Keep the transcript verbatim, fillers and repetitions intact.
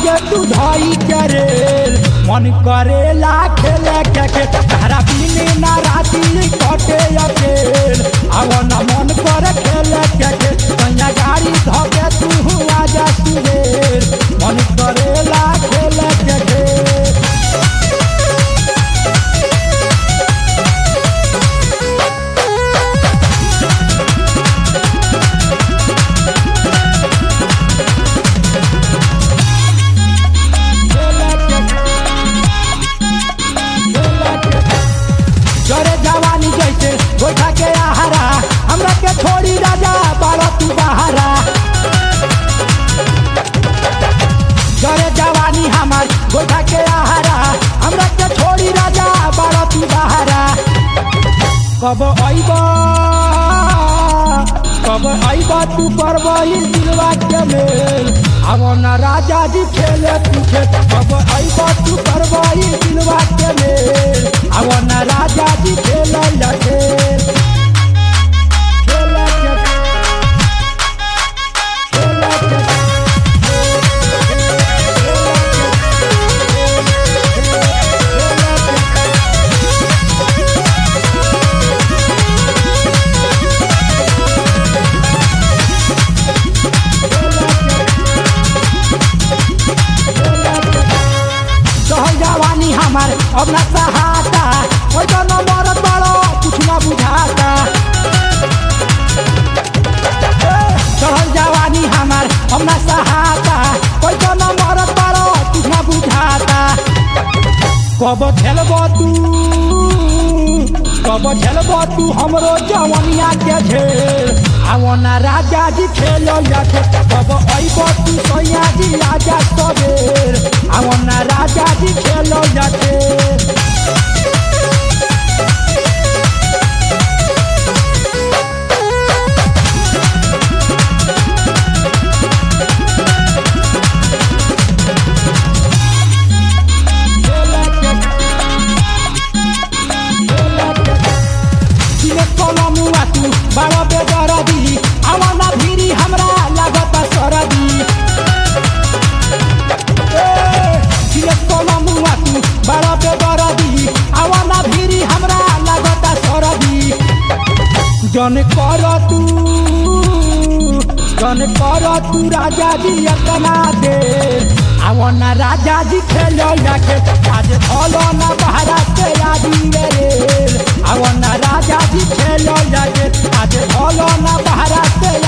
लागे तू धई करे मन करेला खेले के के तारा बिने ना राती कटे अकेल अब न मन कर खेले के के कन्या गाड़ी धके तू आजा सुरेर मन करेला खेले के के गोठा के आहारा हमरा के छोड़ी राजा बाड़ा तू बहारा जरे जवानी हमार गोठा के आहारा हमरा के छोड़ी राजा बाड़ा तू बहारा कब आइबा कब आइबा तू परवाही दिलवा के मेल अब न राजा जी खेले तू खेल कब आइबा तू परवाही दिलवा के मेल अब न राजा जी खेले लगे अब ना सहाता कोई तो न मरत बड़ो कुछ ना बुझाता चढ़ल जवानी हमार अब ना सहाता कोई तो न मरत बड़ो कुछ ना बुझाता कब खेलबो तू कब खेलबो तू हमरो जवनिया के झेल आवो ना राजा जी खेलो जाके कब आइबो तू सैया जी आजा सबेर आवो ना राजा जी खेलो जाके बड़ा बेदरदी आवाना भीरी हमरा लागत सरदी ए कोलमुआ तू बड़ा बेदरदी आवाना भीरी हमरा लागत सरदी जन कर तू जन कर तू राजा जी इतना दे आवना राजा जी खेलो जाके आज खोलो ना बहरा से आदि रे आवना राजा जी खेलो जाके आज खोलो ना बहरा से